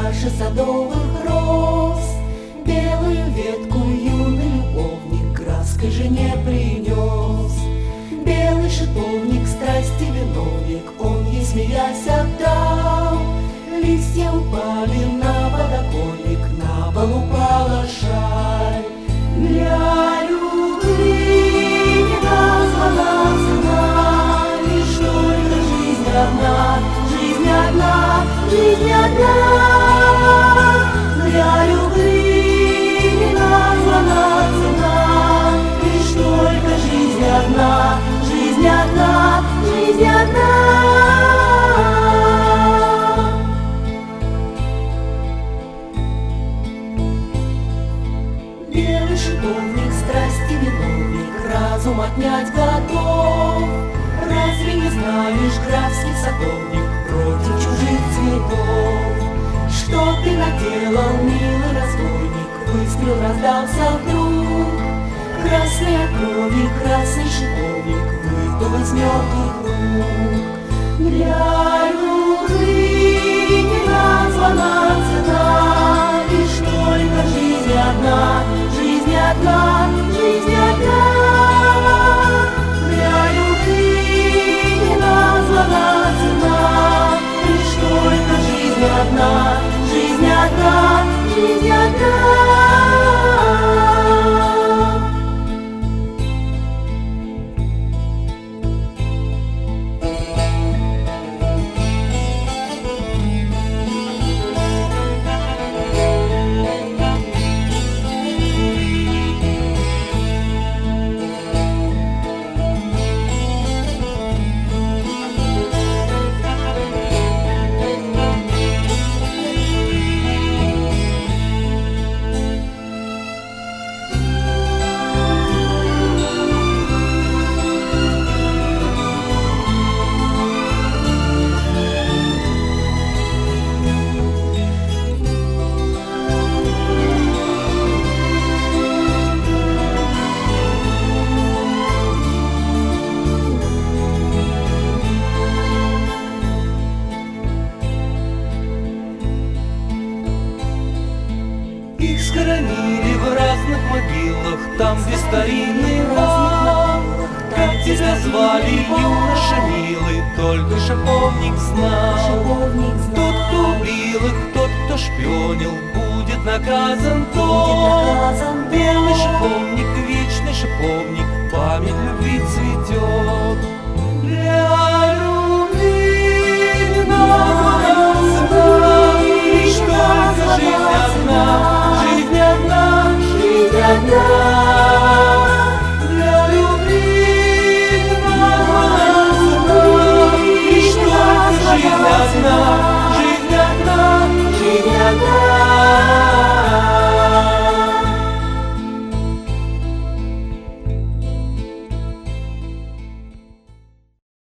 чаше садовых роз. Белую ветку юный любовник краской жене принес. Белый шиповник, страсти виновник, он ей смеясь отдал. Листья упали на подоконник, на пол упала шаль. Для любви не названа цена, лишь только жизнь одна, жизнь одна, жизнь одна. Для любви не названа цена, лишь только жизнь одна, жизнь одна, жизнь одна. Белый шиповник, страсти виновник, разум отнять готов. Разве не знаешь, графский садовник, против чужих цветов? Что ты наделал, милый разбойник? Выстрел раздался вдруг. Красный от крови, красный шиповник выпал из мертвых рук. Для любви не названа цена, лишь только жизнь одна, жизнь одна, жизнь одна. Для любви не названа цена, лишь только жизнь одна, жизнь одна, жизнь одна. Их схоронили в разных могилах, там, где старинный ров. Как тебя звали, юноша милый, только шиповник знал. Тот, кто убил их, тот, кто шпионил, будет наказан тот. Белый шиповник, вечный шиповник, память любви цветет.